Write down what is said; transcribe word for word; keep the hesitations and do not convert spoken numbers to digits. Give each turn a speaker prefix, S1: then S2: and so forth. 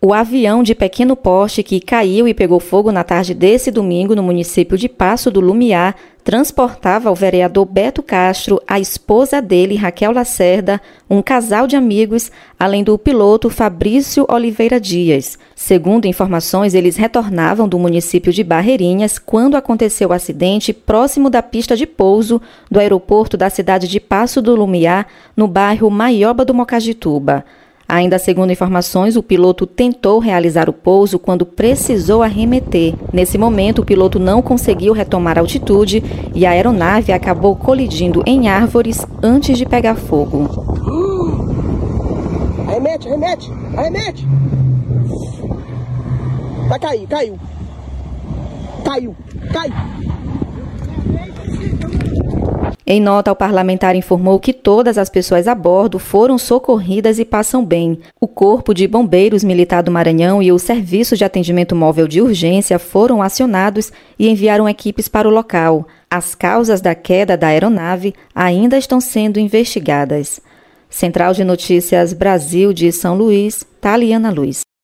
S1: O avião de pequeno porte que caiu e pegou fogo na tarde desse domingo no município de Passo do Lumiar transportava o vereador Beto Castro, a esposa dele, Raquel Lacerda, um casal de amigos, além do piloto Fabrício Oliveira Dias. Segundo informações, eles retornavam do município de Barreirinhas quando aconteceu o acidente próximo da pista de pouso do aeroporto da cidade de Passo do Lumiar, no bairro Maioba do Mocagituba. Ainda segundo informações, o piloto tentou realizar o pouso quando precisou arremeter. Nesse momento, o piloto não conseguiu retomar a altitude e a aeronave acabou colidindo em árvores antes de pegar fogo.
S2: Arremete, arremete, arremete! Vai cair, caiu. Caiu, caiu.
S1: Em nota, o parlamentar informou que todas as pessoas a bordo foram socorridas e passam bem. O Corpo de Bombeiros Militar do Maranhão e o Serviço de Atendimento Móvel de Urgência foram acionados e enviaram equipes para o local. As causas da queda da aeronave ainda estão sendo investigadas. Central de Notícias Brasil de São Luís, Taliana Luz.